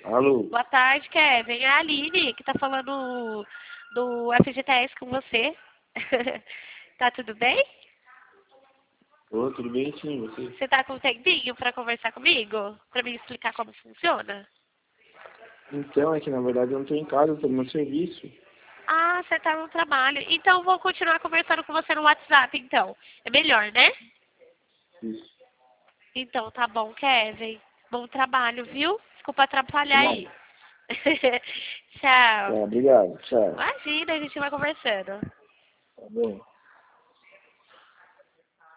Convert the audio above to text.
Alô? Boa tarde, Kevin. É a Aline que tá falando do FGTS com você. Tá tudo bem? Ô, tudo bem sim, você? Você tá com um tempinho pra conversar comigo? Pra me explicar como funciona? Então, é que na verdade eu não tô em casa, eu tô no meu serviço. Ah, você tá no trabalho. Então vou continuar conversando com você no WhatsApp, então. É melhor, né? Isso. Então tá bom, Kevin. Bom trabalho, viu? Desculpa atrapalhar Tá, aí. Tchau. obrigado, tchau. Imagina, a gente vai conversando. Tá bom.